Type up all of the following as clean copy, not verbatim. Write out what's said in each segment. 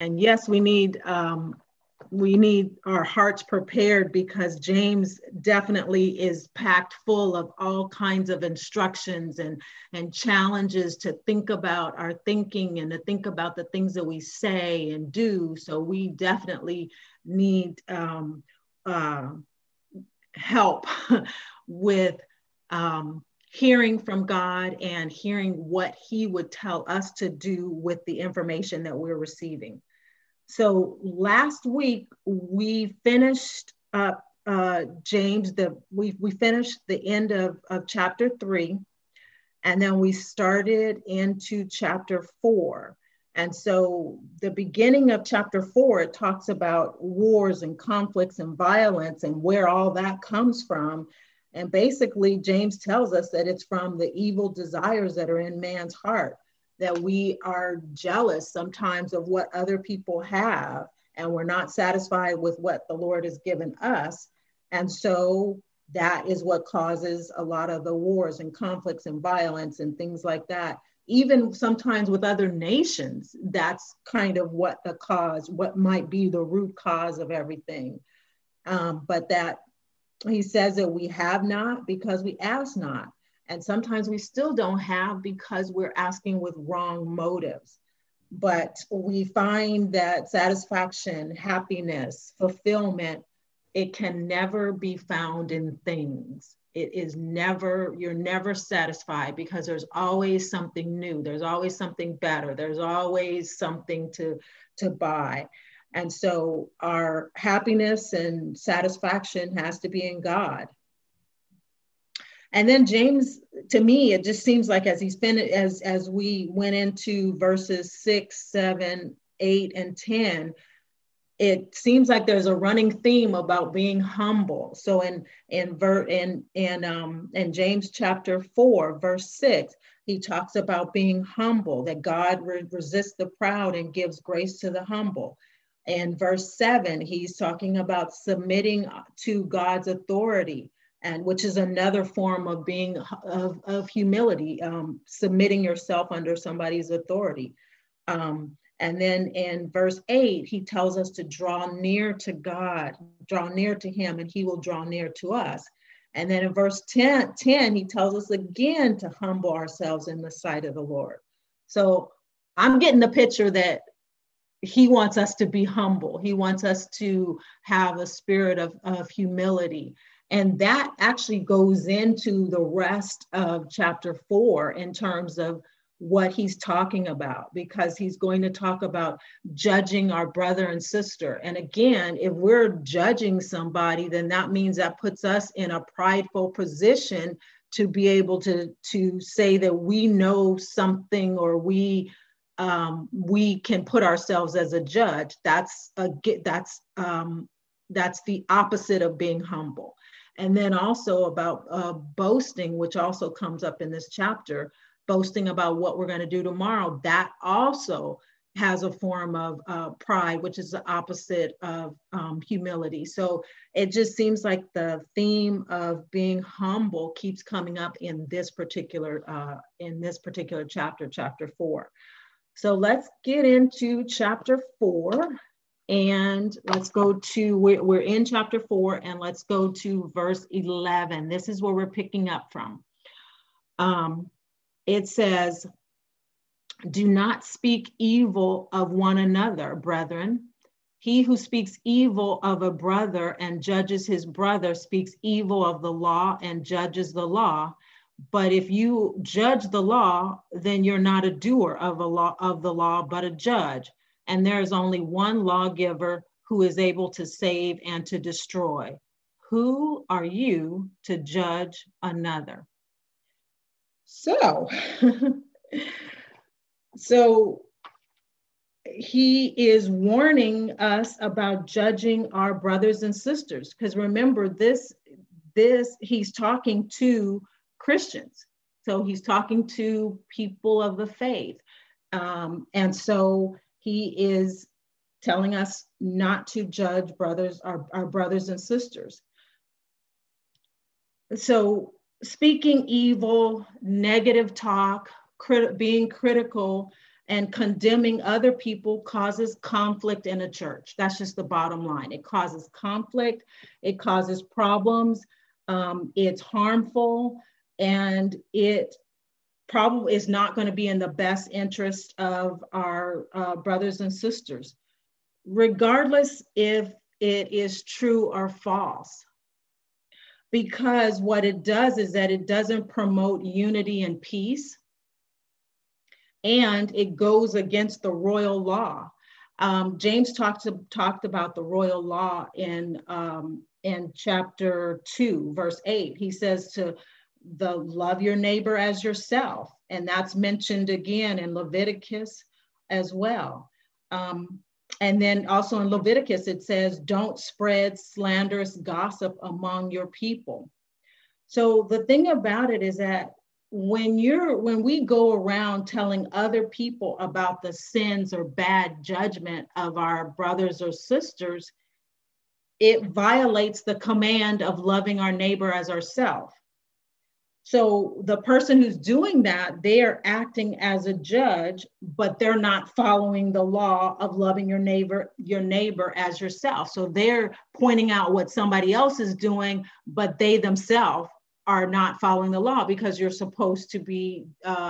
And yes, we need our hearts prepared, because James definitely is packed full of all kinds of instructions and challenges to think about our thinking and to think about the things that we say and do. So we definitely need uh, help with hearing from God and hearing what He would tell us to do with the information that we're receiving. So last week we finished up James. We finished the end of chapter 3, and then we started into chapter 4. And so the beginning of chapter 4, it talks about wars and conflicts and violence and where all that comes from. And basically, James tells us that it's from the evil desires that are in man's heart, that we are jealous sometimes of what other people have, and we're not satisfied with what the Lord has given us. And so that is what causes a lot of the wars and conflicts and violence and things like that. Even sometimes with other nations, that's kind of what the cause, what might be the root cause of everything. But that he says that we have not because we ask not. And sometimes we still don't have because we're asking with wrong motives. But we find that satisfaction, happiness, fulfillment, it can never be found in things. It is never, you're never satisfied, because there's always something new. There's always something better. There's always something to buy. And so our happiness and satisfaction has to be in God. And then James, to me, it just seems like as he's been, as we went into verses 6, 7, 8, and 10, it seems like there's a running theme about being humble. So in James chapter 4, verse 6, he talks about being humble, that God resists the proud and gives grace to the humble. In verse 7, he's talking about submitting to God's authority, and which is another form of being of humility, submitting yourself under somebody's authority. And then in verse 8, he tells us to draw near to God, draw near to him, and he will draw near to us. And then in verse 10, he tells us again to humble ourselves in the sight of the Lord. So I'm getting the picture that he wants us to be humble. He wants us to have a spirit of humility. And that actually goes into the rest of chapter 4 in terms of what he's talking about, because he's going to talk about judging our brother and sister. And again, if we're judging somebody, then that means that puts us in a prideful position to be able to say that we know something, or we can put ourselves as a judge. That's the opposite of being humble. And then also about boasting, which also comes up in this chapter, boasting about what we're going to do tomorrow. That also has a form of pride, which is the opposite of humility. So it just seems like the theme of being humble keeps coming up in this particular chapter, chapter 4. So let's get into chapter 4, and let's go to, we're in chapter 4, and let's go to verse 11. This is where we're picking up from. It says, "Do not speak evil of one another, brethren. He who speaks evil of a brother and judges his brother speaks evil of the law and judges the law. But if you judge the law, then you're not a doer of the law, but a judge. And there is only one lawgiver who is able to save and to destroy. Who are you to judge another?" So, so he is warning us about judging our brothers and sisters, because remember this he's talking to Christians. So he's talking to people of the faith. And so he is telling us not to judge our brothers and sisters. So speaking evil, negative talk, being critical, And condemning other people causes conflict in a church. That's just the bottom line. It causes conflict, it causes problems, it's harmful, and it probably is not going to be in the best interest of our brothers and sisters, regardless if it is true or false. Because what it does is that it doesn't promote unity and peace, and it goes against the royal law. James talked about the royal law in chapter 2, verse 8. He says to love your neighbor as yourself, and that's mentioned again in Leviticus as well. And then also in Leviticus, it says, don't spread slanderous gossip among your people. So the thing about it is that when we go around telling other people about the sins or bad judgment of our brothers or sisters, it violates the command of loving our neighbor as ourselves. So the person who's doing that, they are acting as a judge, but they're not following the law of loving your neighbor as yourself. So they're pointing out what somebody else is doing, but they themselves are not following the law, because you're supposed to be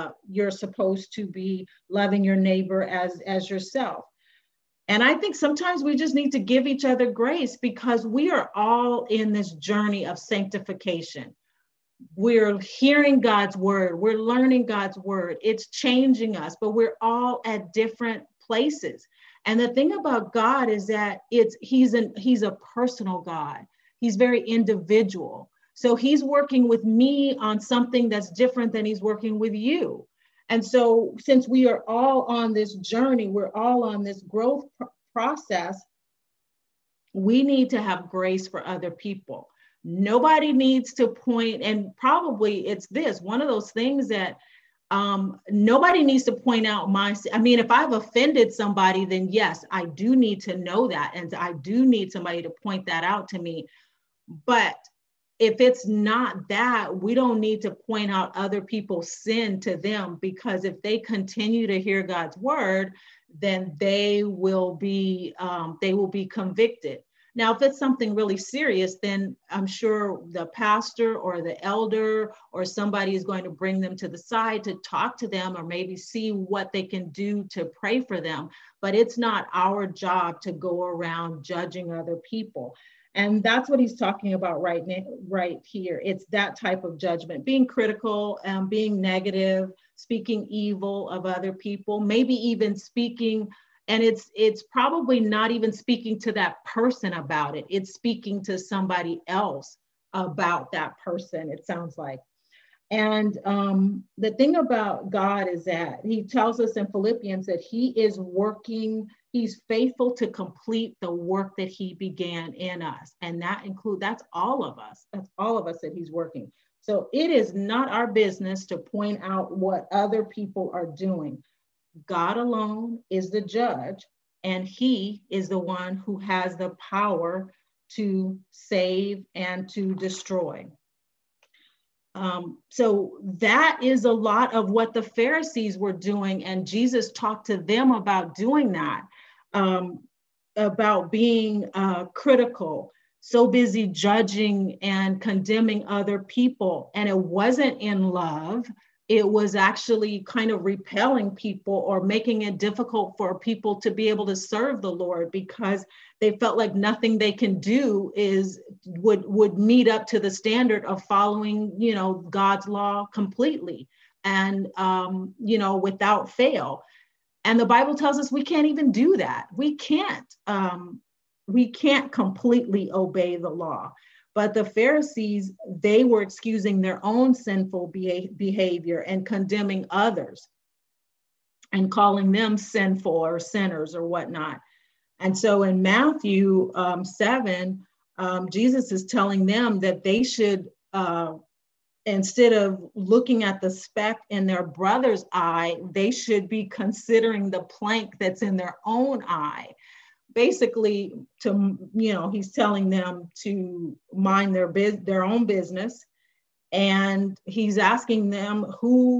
loving your neighbor as yourself. And I think sometimes we just need to give each other grace, because we are all in this journey of sanctification. We're hearing God's word. We're learning God's word. It's changing us, but we're all at different places. And the thing about God is that he's a personal God. He's very individual. So he's working with me on something that's different than he's working with you. And so since we are all on this journey, we're all on this growth process, we need to have grace for other people. Nobody needs to point, and probably it's one of those things that nobody needs to point out if I've offended somebody, then yes, I do need to know that. And I do need somebody to point that out to me. But if it's not that, we don't need to point out other people's sin to them, because if they continue to hear God's word, then they will be convicted. Now, if it's something really serious, then I'm sure the pastor or the elder or somebody is going to bring them to the side to talk to them, or maybe see what they can do to pray for them. But it's not our job to go around judging other people. And that's what he's talking about right here. It's that type of judgment, being critical, being negative, speaking evil of other people, maybe even speaking. And it's probably not even speaking to that person about it. It's speaking to somebody else about that person, it sounds like. And the thing about God is that he tells us in Philippians that he's faithful to complete the work that he began in us. And that's all of us. That's all of us that he's working. So it is not our business to point out what other people are doing. God alone is the judge, and he is the one who has the power to save and to destroy. So that is a lot of what the Pharisees were doing, and Jesus talked to them about doing that, about being critical, so busy judging and condemning other people. And it wasn't in love. It was actually kind of repelling people or making it difficult for people to be able to serve the Lord, because they felt like nothing they can do would meet up to the standard of following, God's law completely and, without fail. And the Bible tells us we can't even do that. We can't completely obey the law. But the Pharisees, they were excusing their own sinful behavior and condemning others and calling them sinful or sinners or whatnot. And so in Matthew 7, Jesus is telling them that they should, instead of looking at the speck in their brother's eye, they should be considering the plank that's in their own eye. Basically, he's telling them to mind their own business, and he's asking them who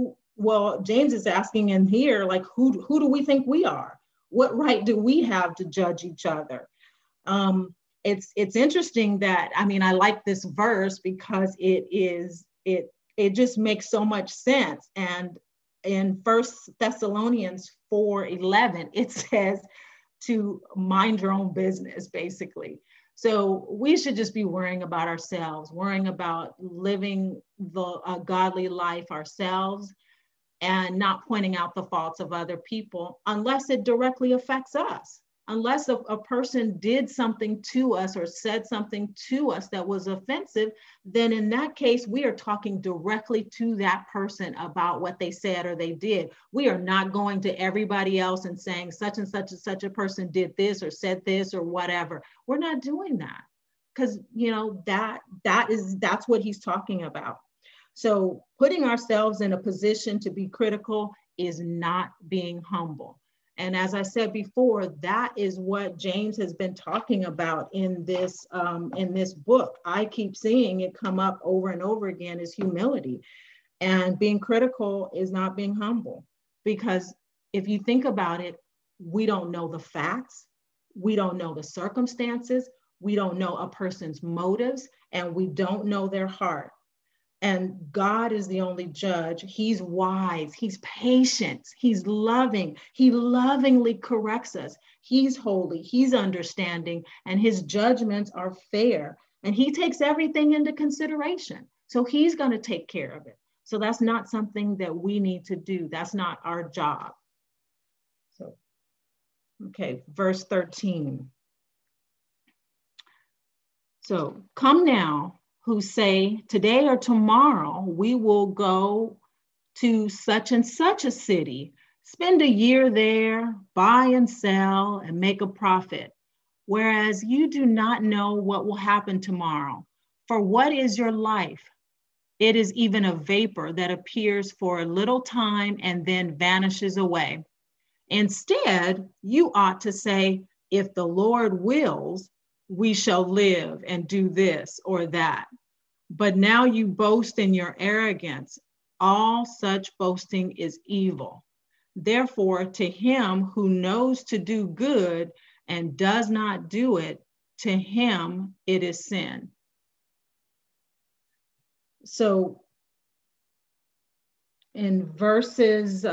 well, James is asking in here, like, who do we think we are? What right do we have to judge each other? It's interesting that, I mean, I like this verse because it just makes so much sense. And in First Thessalonians 4:11, it says to mind your own business, basically. So we should just be worrying about ourselves, worrying about living a godly life ourselves, and not pointing out the faults of other people unless it directly affects us. Unless a person did something to us or said something to us that was offensive, then in that case, we are talking directly to that person about what they said or they did. We are not going to everybody else and saying such and such a person did this or said this or whatever. We're not doing that, because that's what he's talking about. So putting ourselves in a position to be critical is not being humble. And as I said before, that is what James has been talking about in this book. I keep seeing it come up over and over again, is humility. And being critical is not being humble. Because if you think about it, we don't know the facts, we don't know the circumstances, we don't know a person's motives, and we don't know their heart. And God is the only judge. He's wise, he's patient, he's loving, he lovingly corrects us. He's holy, he's understanding, and his judgments are fair. And he takes everything into consideration. So he's going to take care of it. So that's not something that we need to do. That's not our job. So, okay, verse 13. So, come now, who say, today or tomorrow, we will go to such and such a city, spend a year there, buy and sell, and make a profit. Whereas you do not know what will happen tomorrow. For what is your life? It is even a vapor that appears for a little time and then vanishes away. Instead, you ought to say, if the Lord wills, we shall live and do this or that. But now you boast in your arrogance. All such boasting is evil. Therefore, to him who knows to do good and does not do it, to him it is sin. So in verses,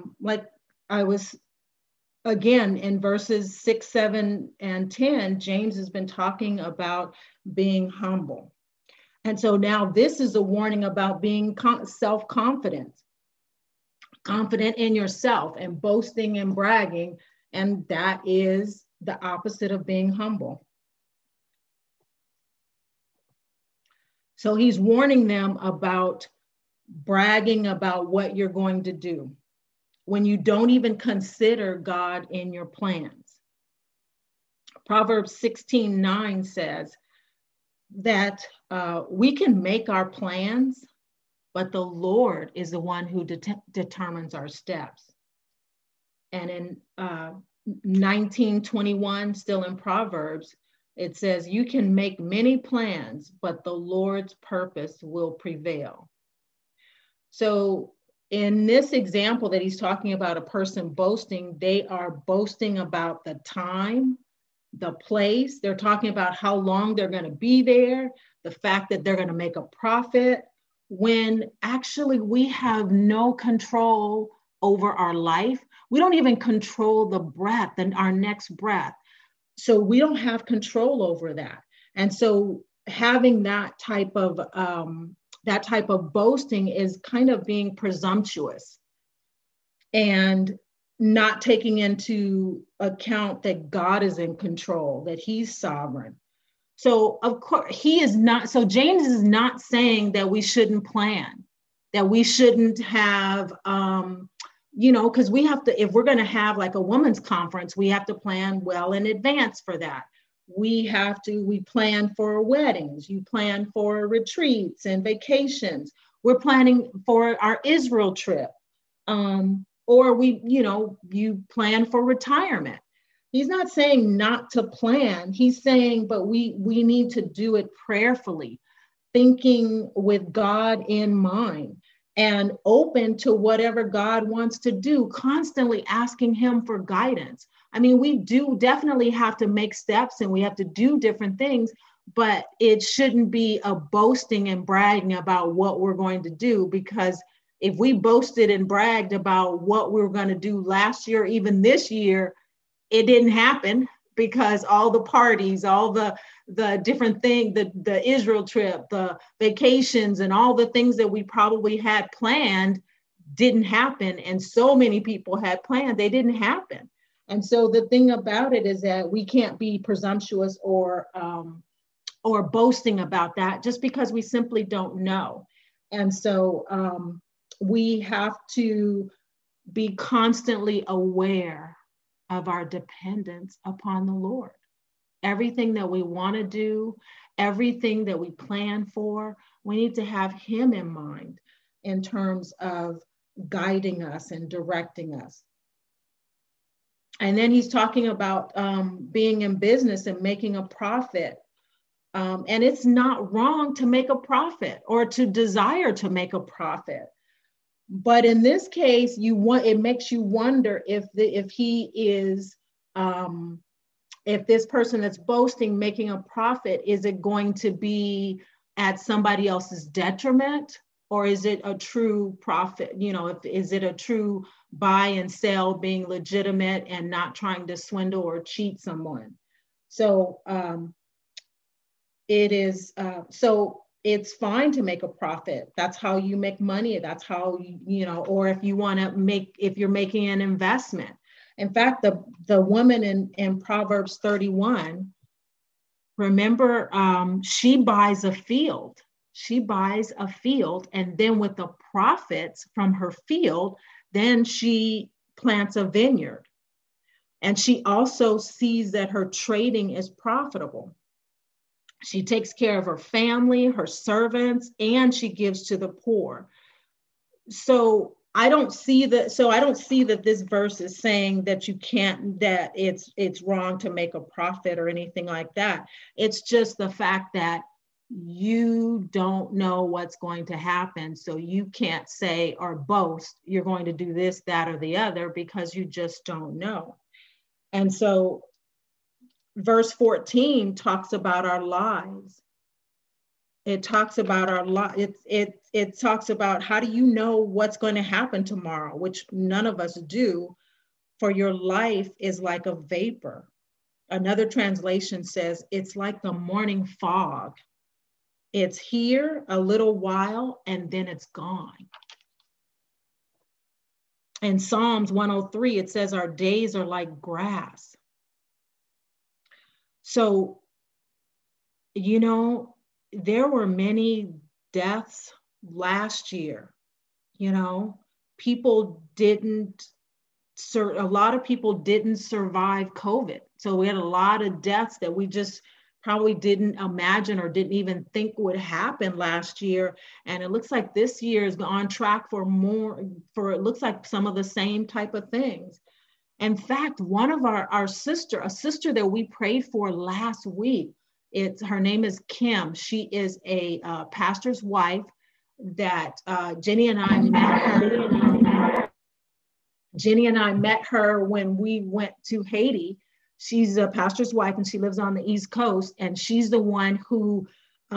in verses 6, 7, and 10, James has been talking about being humble. And so now this is a warning about being self-confident, confident in yourself and boasting and bragging. And that is the opposite of being humble. So he's warning them about bragging about what you're going to do when you don't even consider God in your plans. Proverbs 16:9 says that we can make our plans, but the Lord is the one who determines our steps. And in 19:21, still in Proverbs, it says, you can make many plans, but the Lord's purpose will prevail. So in this example that he's talking about, a person boasting, they are boasting about the time, the place. They're talking about how long they're going to be there, the fact that they're going to make a profit, when actually we have no control over our life. We don't even control the breath and our next breath. So we don't have control over that. And so having that type of boasting is kind of being presumptuous and not taking into account that God is in control, that he's sovereign. So of course so James is not saying that we shouldn't plan, that we shouldn't have, because we have to, if we're going to have like a women's conference, we have to plan well in advance for that. We plan for weddings, you plan for retreats and vacations. We're planning for our Israel trip. Or you plan for retirement. He's not saying not to plan. He's saying, but we need to do it prayerfully, thinking with God in mind. and open to whatever God wants to do, constantly asking him for guidance. I mean, we do definitely have to make steps and we have to do different things, but it shouldn't be a boasting and bragging about what we're going to do, because if we boasted and bragged about what we were going to do last year, even this year, it didn't happen, because all the parties, all the different things, the Israel trip, the vacations, and all the things that we probably had planned didn't happen. And so many people had planned, they didn't happen. And so the thing about it is that we can't be presumptuous or boasting about that, just because we simply don't know. And so we have to be constantly aware of our dependence upon the Lord. Everything that we want to do, everything that we plan for, we need to have him in mind in terms of guiding us and directing us. And then he's talking about being in business and making a profit. And it's not wrong to make a profit or to desire to make a profit. But in this case, it makes you wonder if he is, if this person that's boasting making a profit, is it going to be at somebody else's detriment, or is it a true profit? Is it a true buy and sell, being legitimate and not trying to swindle or cheat someone? So it is. So it's fine to make a profit. That's how you make money. That's how or if you want to if you're making an investment. In fact, the woman in Proverbs 31, remember, she buys a field. She buys a field, and then with the profits from her field, then she plants a vineyard. And she also sees that her trading is profitable. She takes care of her family, her servants, and she gives to the poor. So I don't see that this verse is saying that that it's wrong to make a profit or anything like that. It's just the fact that you don't know what's going to happen. So you can't say or boast you're going to do this, that, or the other, because you just don't know. And so verse 14 talks about our lives. It talks about our life. It talks about, how do you know what's going to happen tomorrow, which none of us do, for your life is like a vapor. Another translation says it's like the morning fog. It's here a little while and then it's gone. In Psalms 103, it says our days are like grass. So, there were many deaths last year. A lot of people didn't survive COVID. So we had a lot of deaths that we just probably didn't imagine or didn't even think would happen last year. And it looks like this year is on track for it looks like some of the same type of things. In fact, one of a sister that we prayed for last week, her name is Kim. She is a pastor's wife that Jenny and I met her. Jenny and I met her when we went to Haiti. She's a pastor's wife and she lives on the East Coast. And she's the one who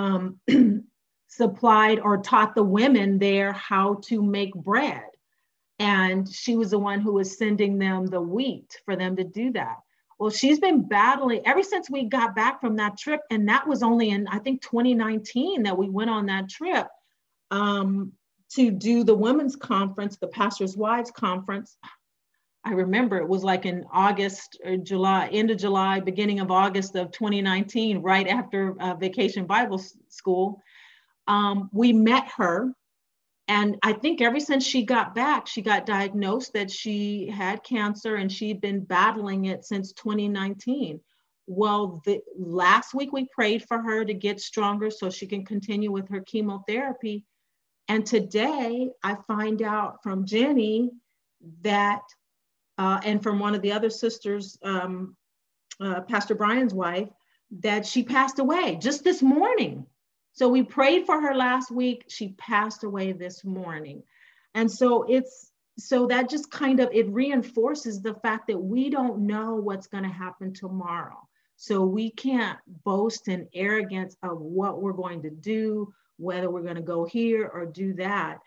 supplied or taught the women there how to make bread. And she was the one who was sending them the wheat for them to do that. Well, she's been battling ever since we got back from that trip. And that was only in, I think, 2019 that we went on that trip to do the women's conference, the Pastors' Wives Conference. I remember it was like in August or July, end of July, beginning of August of 2019, right after Vacation Bible School. We met her. And I think ever since she got back, she got diagnosed that she had cancer and she'd been battling it since 2019. Well, last week we prayed for her to get stronger so she can continue with her chemotherapy. And today I find out from Jenny that, and from one of the other sisters, Pastor Brian's wife, that she passed away just this morning. So we prayed for her last week. She passed away this morning. And so that just kind of, it reinforces the fact that we don't know what's going to happen tomorrow. So we can't boast in arrogance of what we're going to do, whether we're going to go here or do that.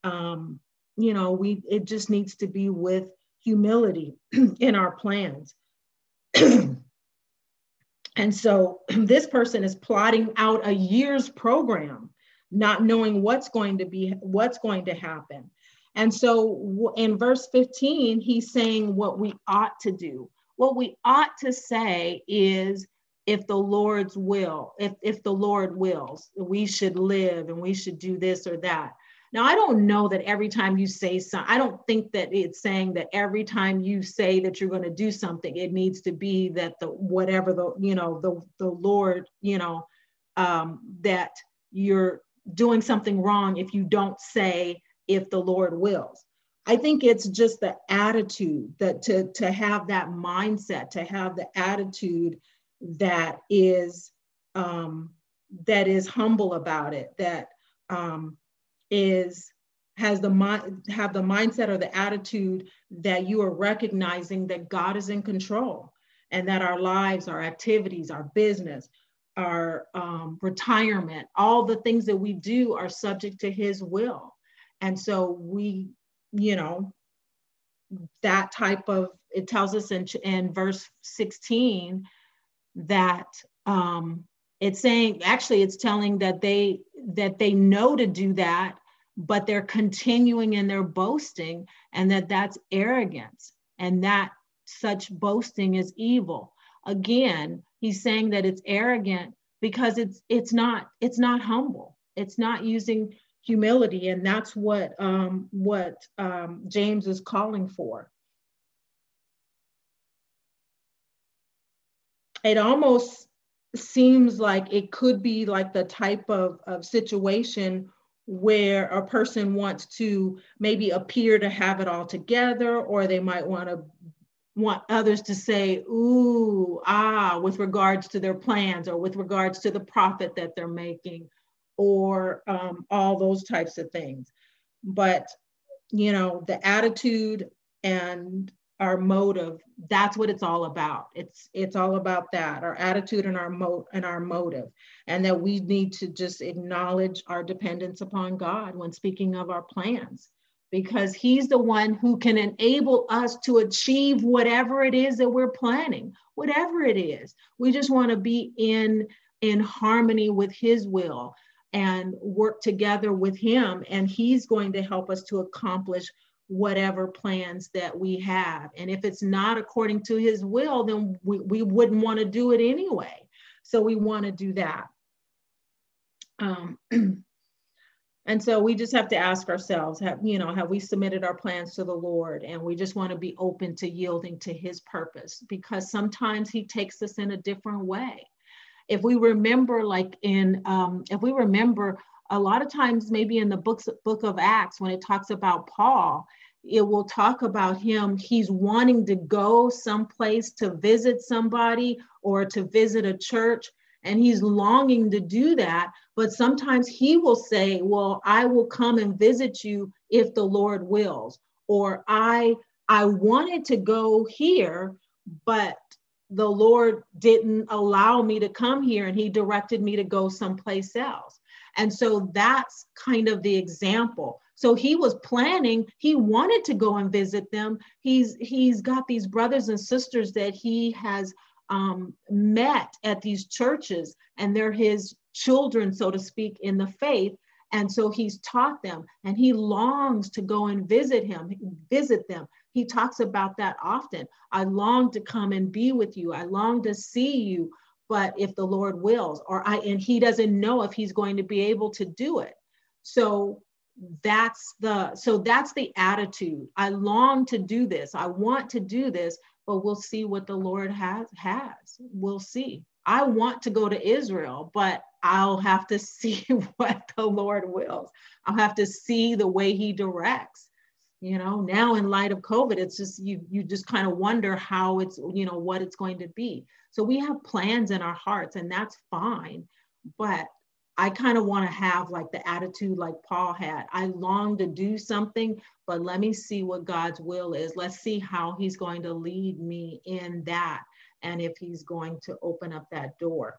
It just needs to be with humility in our plans. And so this person is plotting out a year's program, not knowing what's going to happen. And so in verse 15, he's saying what we ought to do. What we ought to say is, if the Lord's will, if the Lord wills, we should live and we should do this or that. Now, I don't know that every time you say something, I don't think that it's saying that every time you say that you're going to do something, it needs to be that the Lord, that you're doing something wrong if you don't say, if the Lord wills. I think it's just the attitude that to have that mindset, to have the attitude that is humble about it, that have the mindset or the attitude that you are recognizing that God is in control, and that our lives, our activities, our business, our retirement, all the things that we do are subject to his will. And so we, that type of, it tells us in verse 16 that it's saying, actually it's telling that they know to do that, but they're continuing in their boasting, and that's arrogance, and that such boasting is evil. Again, he's saying that it's arrogant because it's not humble. It's not using humility, and that's what James is calling for. It almost seems like it could be like the type of situation where a person wants to maybe appear to have it all together, or they might want others to say, ooh, with regards to their plans, or with regards to the profit that they're making, or all those types of things. But, the attitude and our motive, that's what it's all about. It's all about that, our attitude and our motive, and that we need to just acknowledge our dependence upon God when speaking of our plans, because he's the one who can enable us to achieve whatever it is that we're planning, whatever it is. We just want to be in harmony with his will and work together with him, and he's going to help us to accomplish whatever plans that we have. And if it's not according to his will, then we wouldn't want to do it anyway. So we want to do that. And so we just have to ask ourselves, have we submitted our plans to the Lord? And we just want to be open to yielding to his purpose, because sometimes he takes us in a different way. If we remember, a lot of times, maybe in the book of Acts, when it talks about Paul, it will talk about him. He's wanting to go someplace to visit somebody or to visit a church, and he's longing to do that. But sometimes he will say, well, I will come and visit you if the Lord wills, or I wanted to go here, but the Lord didn't allow me to come here, and he directed me to go someplace else. And so that's kind of the example. So he was planning, he wanted to go and visit them. He's got these brothers and sisters that he has met at these churches, and they're his children, so to speak, in the faith. And so he's taught them, and he longs to go and visit them. He talks about that often. I long to come and be with you. I long to see you, but if the Lord wills, and he doesn't know if he's going to be able to do it. So that's the attitude. I long to do this. I want to do this, but we'll see what the Lord has. We'll see. I want to go to Israel, but I'll have to see what the Lord wills. I'll have to see the way he directs. Now in light of COVID, it's just, you just kind of wonder how it's, what it's going to be. So we have plans in our hearts, and that's fine. But I kind of want to have like the attitude like Paul had. I long to do something, but let me see what God's will is. Let's see how he's going to lead me in that, and if he's going to open up that door.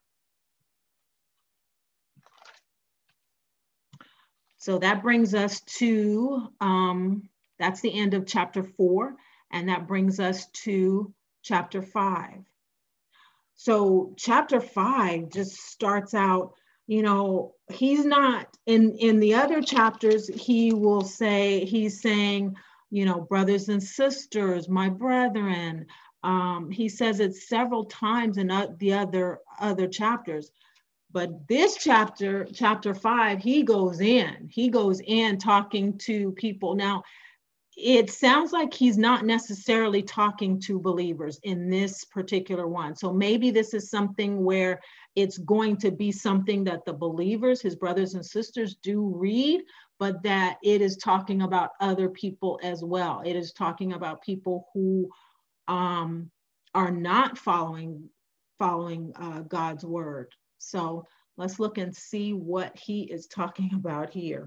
So that brings us to, that's the end of chapter 4, and that brings us to chapter 5. So chapter 5 just starts out, you know, he's not, in the other chapters, he will say, he's saying, you know, brothers and sisters, my brethren. He says it several times in the other chapters. But this chapter 5, he goes in talking to people. Now, it sounds like he's not necessarily talking to believers in this particular one. So maybe this is something where it's going to be something that the believers, his brothers and sisters, do read, but that it is talking about other people as well. It is talking about people who are not following God's word. So let's look and see what he is talking about here.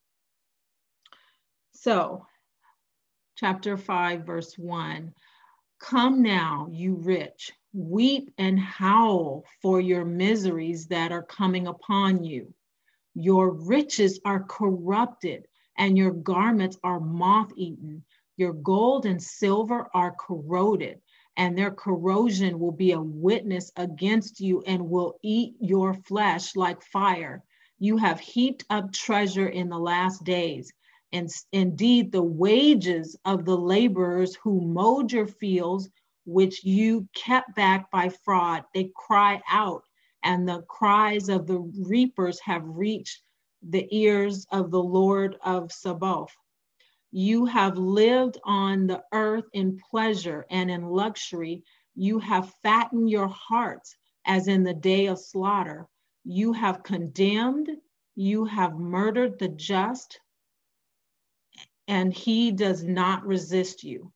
So, chapter 5, verse 1. Come now, you rich, weep and howl for your miseries that are coming upon you. Your riches are corrupted, and your garments are moth-eaten. Your gold and silver are corroded, and their corrosion will be a witness against you and will eat your flesh like fire. You have heaped up treasure in the last days. And indeed, the wages of the laborers who mowed your fields, which you kept back by fraud, they cry out, and the cries of the reapers have reached the ears of the Lord of Sabaoth. You have lived on the earth in pleasure and in luxury. You have fattened your hearts as in the day of slaughter. You have condemned, you have murdered the just, and he does not resist you.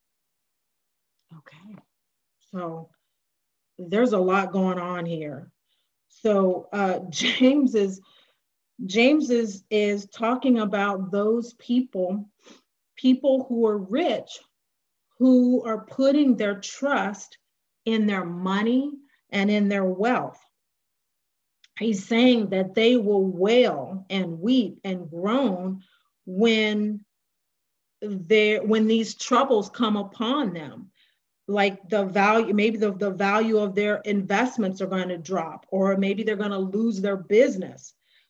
Okay, so there's a lot going on here. So James is talking about those people who are rich, who are putting their trust in their money and in their wealth. He's saying that they will wail and weep and groan when these troubles come upon them. Like the value, maybe the value of their investments are going to drop, or maybe they're going to lose their business.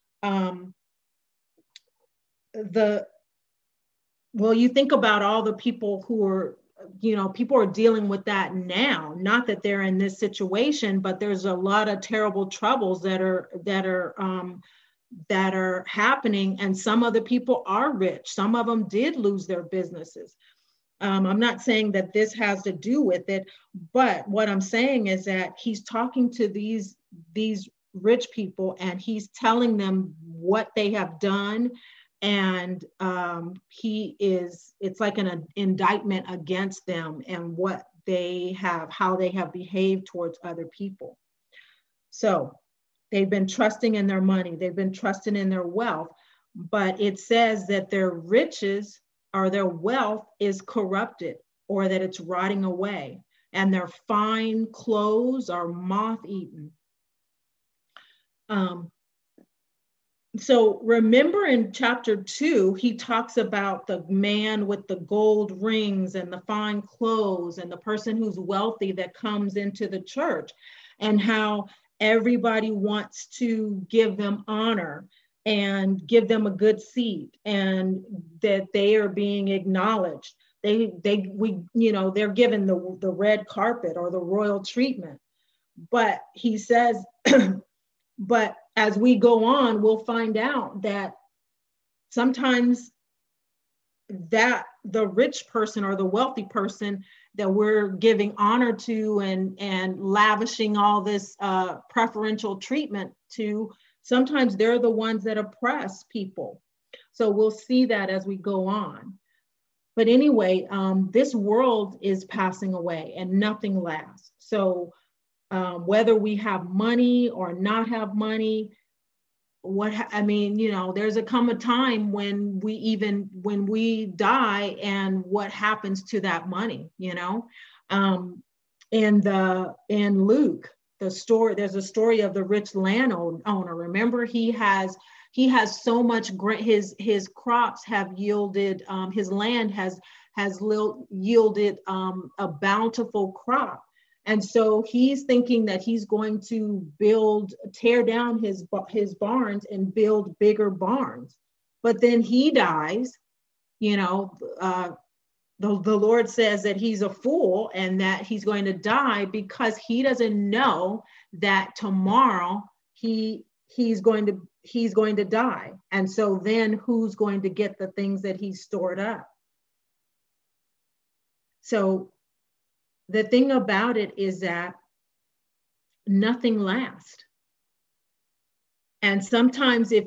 You think about all the people who are, people are dealing with that now. Not that they're in this situation, but there's a lot of terrible troubles that are happening, and some other people are rich. Some of them did lose their businesses. I'm not saying that this has to do with it, but what I'm saying is that he's talking to these rich people, and he's telling them what they have done, and it's like an indictment against them and how they have behaved towards other people. So they've been trusting in their money, they've been trusting in their wealth, but it says that their riches or their wealth is corrupted, or that it's rotting away, and their fine clothes are moth-eaten. So remember in chapter 2, he talks about the man with the gold rings and the fine clothes and the person who's wealthy that comes into the church, and how everybody wants to give them honor and give them a good seat, and that they are being acknowledged. They're given the red carpet or the royal treatment. But he says, but as we go on, we'll find out that sometimes that the rich person or the wealthy person that we're giving honor to and lavishing all this preferential treatment to, sometimes they're the ones that oppress people. So we'll see that as we go on. But anyway, this world is passing away and nothing lasts. So whether we have money or not have money, I mean, there's come a time when we die, and what happens to that money, in Luke, there's a story of the rich landowner. Remember, he has so much great, his crops have yielded, his land has yielded a bountiful crop. And so he's thinking that he's going to tear down his barns and build bigger barns. But then he dies, the Lord says that he's a fool and that he's going to die because he doesn't know that tomorrow he's going to die. And so then who's going to get the things that he stored up? So the thing about it is that nothing lasts. And sometimes if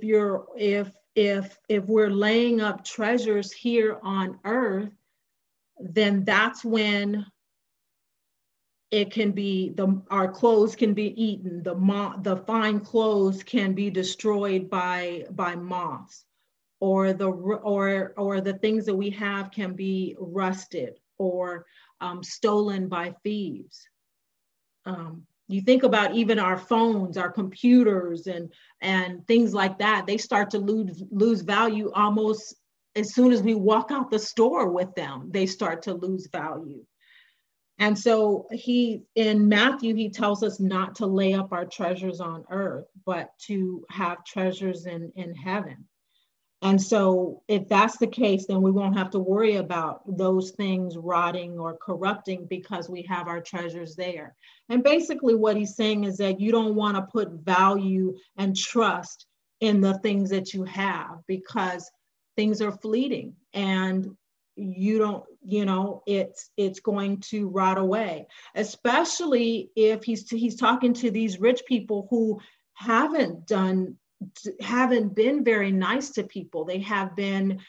we're laying up treasures here on earth, then that's when it can be, our clothes can be eaten, the fine clothes can be destroyed by moths, or the things that we have can be rusted or stolen by thieves. You think about even our phones, our computers, and things like that. They start to lose value almost as soon as we walk out the store with them. They start to lose value. And so in Matthew, he tells us not to lay up our treasures on earth, but to have treasures in heaven. And so if that's the case, then we won't have to worry about those things rotting or corrupting because we have our treasures there. And basically what he's saying is that you don't want to put value and trust in the things that you have, because things are fleeting and you don't, it's going to rot away, especially if he's talking to these rich people who haven't been very nice to people. They have been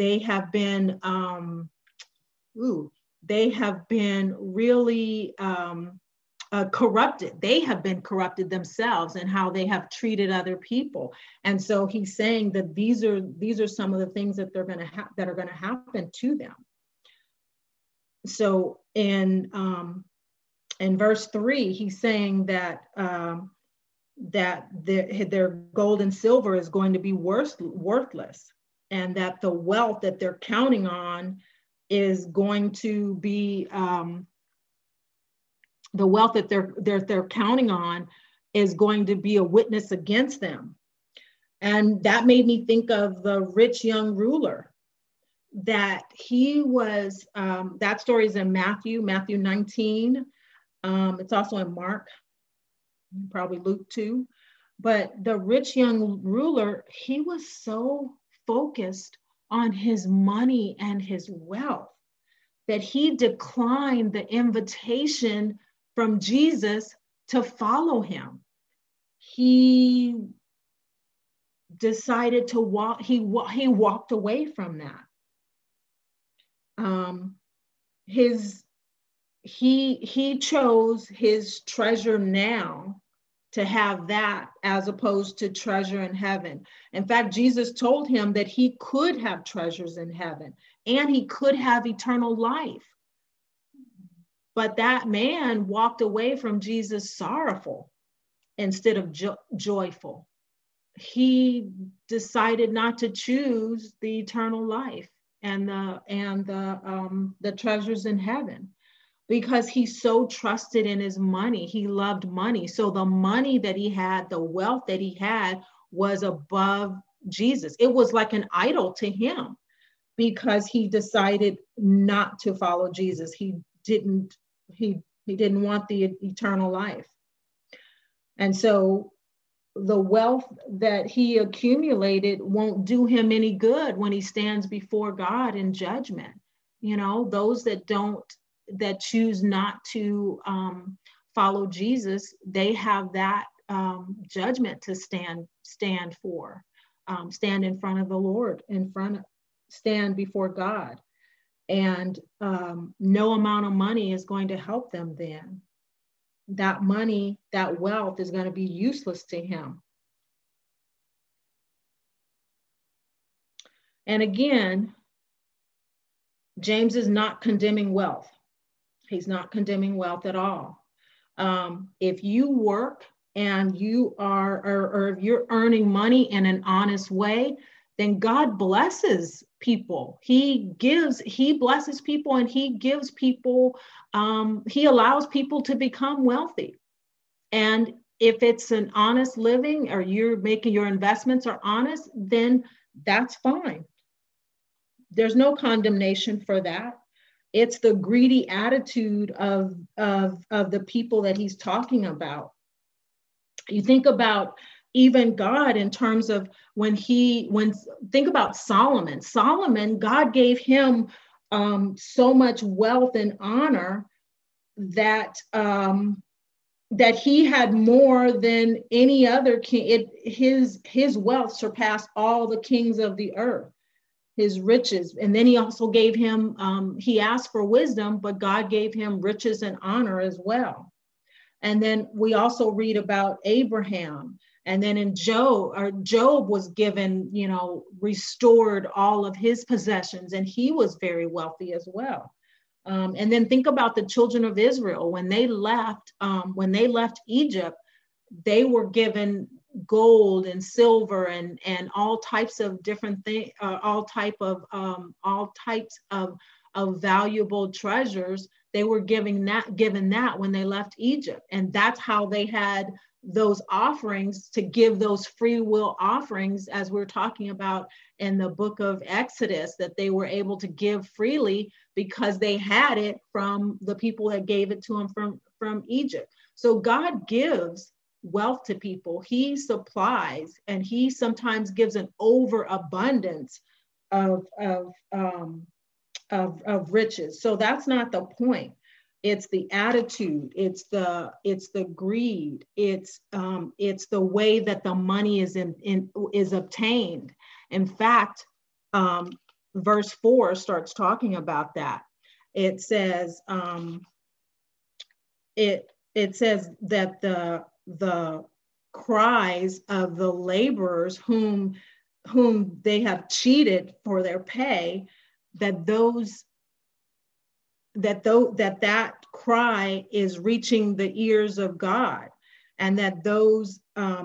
really corrupted. They have been corrupted themselves in how they have treated other people. And so he's saying that these are some of the things that are going to happen to them. So in verse 3, he's saying that their gold and silver is going to be worthless, and that the wealth that they're counting on is going to be the wealth that they're counting on is going to be a witness against them. And that made me think of the rich young ruler, that he was, that story is in Matthew 19. It's also in Mark, probably Luke too. But the rich young ruler, he was so focused on his money and his wealth that he declined the invitation from Jesus to follow him. He decided to walk, he walked away from that. He chose his treasure now to have that as opposed to treasure in heaven. In fact, Jesus told him that he could have treasures in heaven and he could have eternal life. But that man walked away from Jesus sorrowful instead of joyful. He decided not to choose the eternal life and the treasures in heaven, because he so trusted in his money. He loved money. So the money that he had, the wealth that he had, was above Jesus. It was like an idol to him, because he decided not to follow Jesus. He didn't want the eternal life. And so the wealth that he accumulated won't do him any good when he stands before God in judgment. Those that choose not to follow Jesus, they have that judgment to stand for, stand in front of the Lord, stand before God. And no amount of money is going to help them then. That money, that wealth is going to be useless to him. And again, James is not condemning wealth. He's not condemning wealth at all. If you work and you are, or if you're earning money in an honest way, then God blesses people. He blesses people, and he gives people, he allows people to become wealthy. And if it's an honest living, or you're making your investments are honest, then that's fine. There's no condemnation for that. It's the greedy attitude of the people that he's talking about. You think about even God in terms of think about Solomon. Solomon, God gave him so much wealth and honor that that he had more than any other king. His wealth surpassed all the kings of the earth, his riches. And then he also gave him, he asked for wisdom, but God gave him riches and honor as well. And then we also read about Abraham. And then in Job was given, restored all of his possessions, and he was very wealthy as well. And then think about the children of Israel. When they left Egypt, they were given gold and silver and all types of different things, all types of valuable treasures. They were given that when they left Egypt. And that's how they had those offerings, to give those free will offerings, as we're talking about in the book of Exodus, that they were able to give freely because they had it from the people that gave it to them from Egypt. So God gives wealth to people. He supplies, and he sometimes gives an overabundance of riches. So that's not the point. It's the attitude. It's the greed. It's the way that the money is obtained. In fact, verse 4 starts talking about that. It says it says that the cries of the laborers whom they have cheated for their pay, that cry is reaching the ears of God, and that those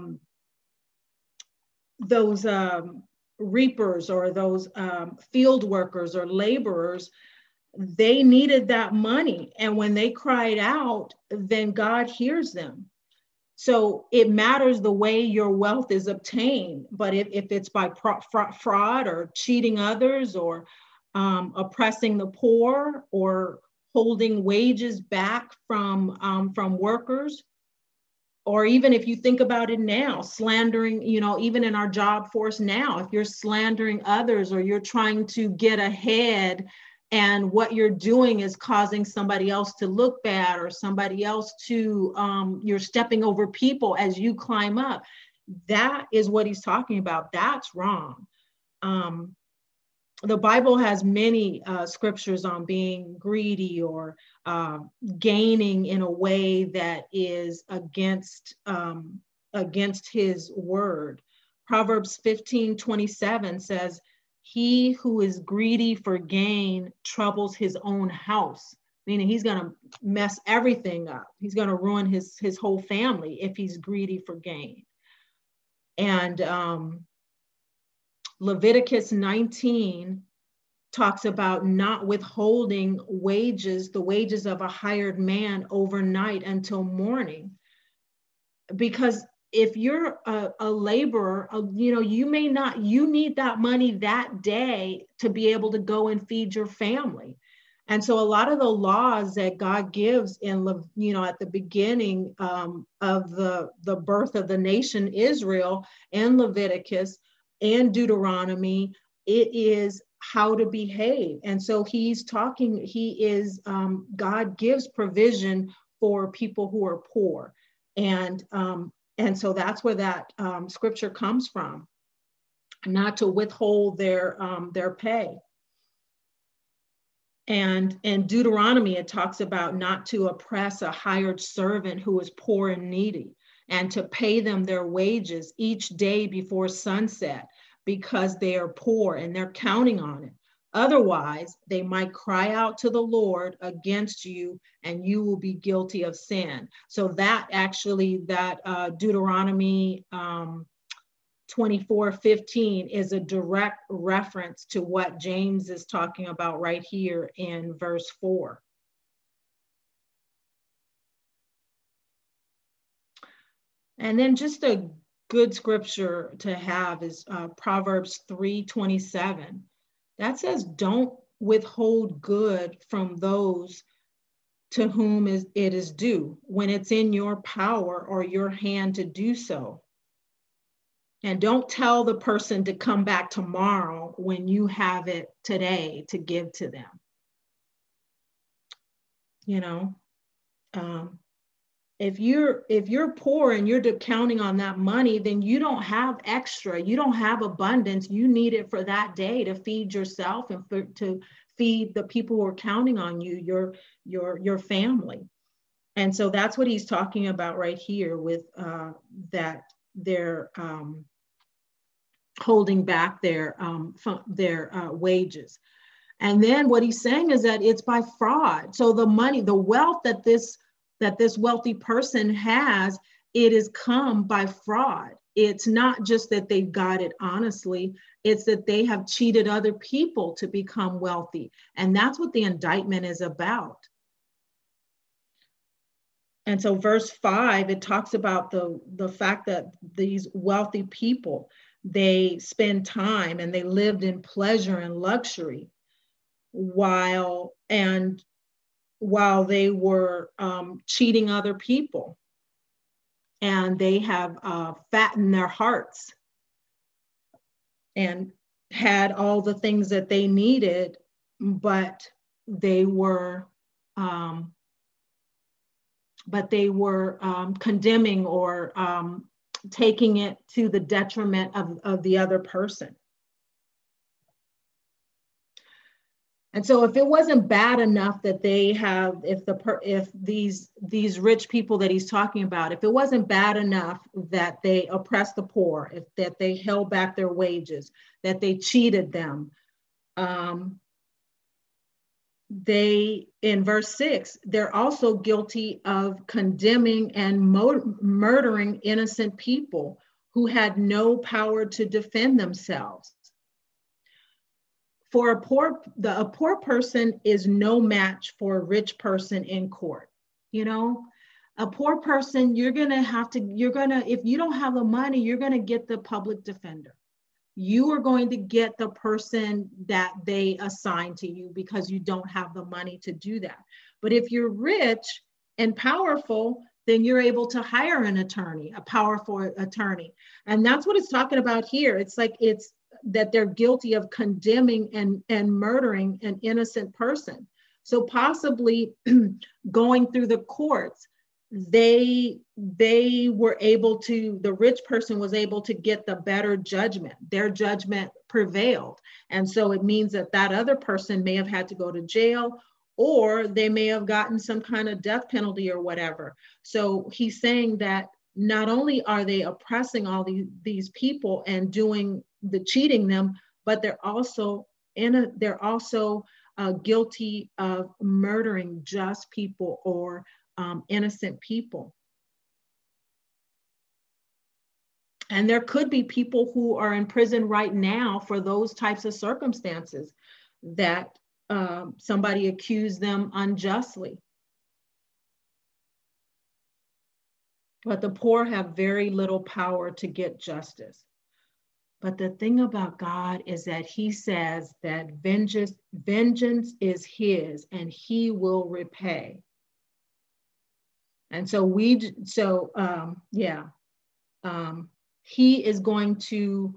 reapers, or those field workers or laborers, they needed that money. And when they cried out, then God hears them. So it matters the way your wealth is obtained. But if it's by fraud or cheating others, or oppressing the poor, or holding wages back from workers, or even if you think about it now, slandering, even in our job force now, if you're slandering others, or you're trying to get ahead, and what you're doing is causing somebody else to look bad, or somebody else to, you're stepping over people as you climb up. That is what he's talking about. That's wrong. The Bible has many scriptures on being greedy, or gaining in a way that is against his word. Proverbs 15:27 says, "He who is greedy for gain troubles his own house," meaning he's going to mess everything up. He's going to ruin his whole family if he's greedy for gain. And Leviticus 19 talks about not withholding wages, the wages of a hired man, overnight until morning. Because if you're a laborer, you need that money that day to be able to go and feed your family. And so a lot of the laws that God gives in, at the beginning of the birth of the nation Israel, and Leviticus and Deuteronomy, it is how to behave. And so God gives provision for people who are poor. And so that's where that scripture comes from, not to withhold their pay. And in Deuteronomy, it talks about not to oppress a hired servant who is poor and needy, and to pay them their wages each day before sunset. because they are poor and they're counting on it. Otherwise, they might cry out to the Lord against you and you will be guilty of sin. So that actually, that Deuteronomy 24:15 is a direct reference to what James is talking about right here in verse 4. And then just a good scripture to have is Proverbs 3:27. That says, don't withhold good from those to whom it is due when it's in your power or your hand to do so. And don't tell the person to come back tomorrow when you have it today to give to them. You know, if you're poor and you're counting on that money, then you don't have extra, you don't have abundance. You need it for that day to feed yourself and to feed the people who are counting on you, your family. And so that's what he's talking about right here with that they're holding back their wages. And then what he's saying is that it's by fraud. So the money, the wealth that this wealthy person has, it has come by fraud. It's not just that they've got it honestly, it's that they have cheated other people to become wealthy. And that's what the indictment is about. And so verse 5, it talks about the fact that these wealthy people, they spend time and they lived in pleasure and luxury while they were cheating other people. And they have fattened their hearts and had all the things that they needed, but they were condemning or taking it to the detriment of the other person. And so if it wasn't bad enough that they have, if these rich people that he's talking about, if it wasn't bad enough that they oppressed the poor, that they held back their wages, that they cheated them, they, in verse 6, they're also guilty of condemning and murdering innocent people who had no power to defend themselves. For a poor person is no match for a rich person in court. You know, a poor person, if you don't have the money, you're going to get the public defender. You are going to get the person that they assign to you because you don't have the money to do that. But if you're rich and powerful, then you're able to hire an attorney, a powerful attorney. And that's what it's talking about here. It's like that they're guilty of condemning and murdering an innocent person. So possibly going through the courts, they were able to, the rich person was able to get the better judgment. Their judgment prevailed. And so it means that other person may have had to go to jail, or they may have gotten some kind of death penalty or whatever. So he's saying that not only are they oppressing all these people and cheating them, but they're also guilty of murdering just people or innocent people. And there could be people who are in prison right now for those types of circumstances, that somebody accused them unjustly. But the poor have very little power to get justice. But the thing about God is that he says that vengeance is his and he will repay. And so he is going to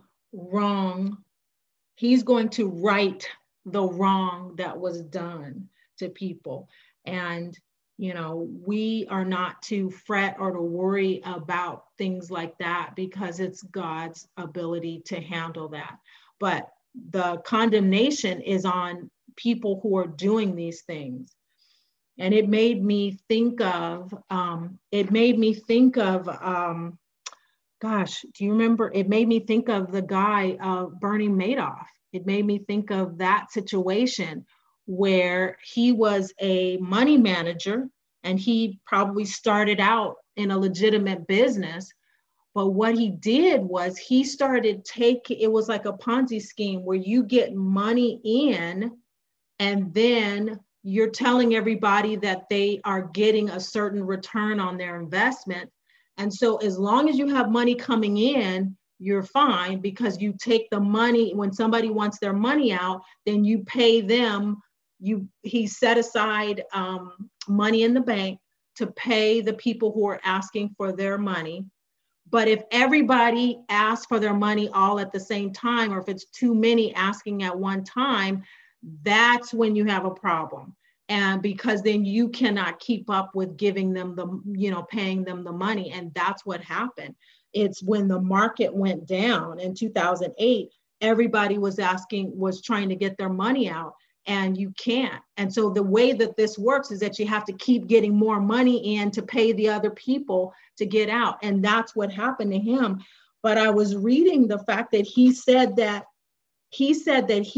he's going to right the wrong that was done to people. And you know, we are not to fret or to worry about things like that because it's God's ability to handle that. But the condemnation is on people who are doing these things. And it made me think of gosh, do you remember? It made me think of the guy, Bernie Madoff. It made me think of that situation where he was a money manager and he probably started out in a legitimate business. But what he did was he started taking, it was like a Ponzi scheme where you get money in and then you're telling everybody that they are getting a certain return on their investment. And so as long as you have money coming in, you're fine, because you take the money when somebody wants their money out, then you pay them. He set aside money in the bank to pay the people who are asking for their money. But if everybody asks for their money all at the same time, or if it's too many asking at one time, that's when you have a problem. And because then you cannot keep up with giving them paying them the money. And that's what happened. It's when the market went down in 2008, everybody was trying to get their money out, and you can't. And so the way that this works is that you have to keep getting more money in to pay the other people to get out. And that's what happened to him. But I was reading the fact that he said that he said that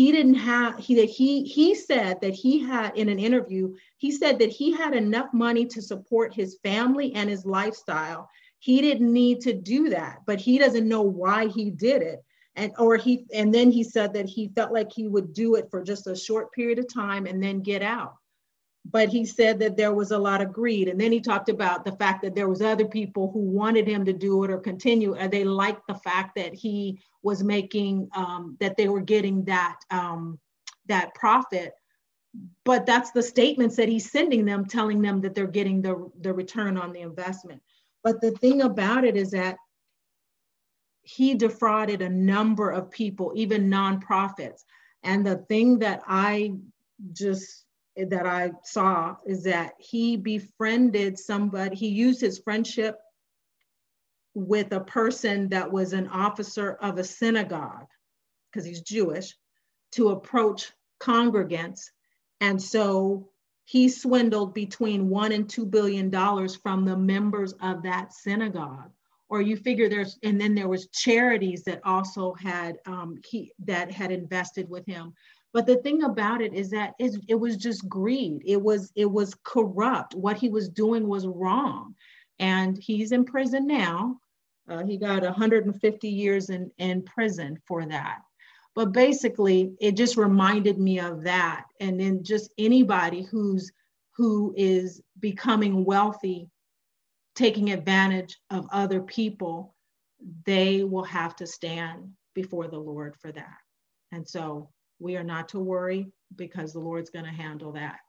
he had in an interview, he said that he had enough money to support his family and his lifestyle. He didn't need to do that, but he doesn't know why he did it. And then he said that he felt like he would do it for just a short period of time and then get out. But he said that there was a lot of greed. And then he talked about the fact that there was other people who wanted him to do it or continue, and they liked the fact that he was making, that they were getting that profit. But that's the statements that he's sending them, telling them that they're getting the return on the investment. But the thing about it is that he defrauded a number of people, even nonprofits. And the thing that I saw is that he befriended somebody. He used his friendship with a person that was an officer of a synagogue, because he's Jewish, to approach congregants. And so he swindled between $1 and $2 billion from the members of that synagogue. Or you figure and then there was charities that also had invested with him. But the thing about it is that it was just greed. It was corrupt. What he was doing was wrong. And he's in prison now. He got 150 years in prison for that. But basically, it just reminded me of that. And then just anybody who is becoming wealthy, taking advantage of other people, they will have to stand before the Lord for that. And so we are not to worry, because the Lord's going to handle that.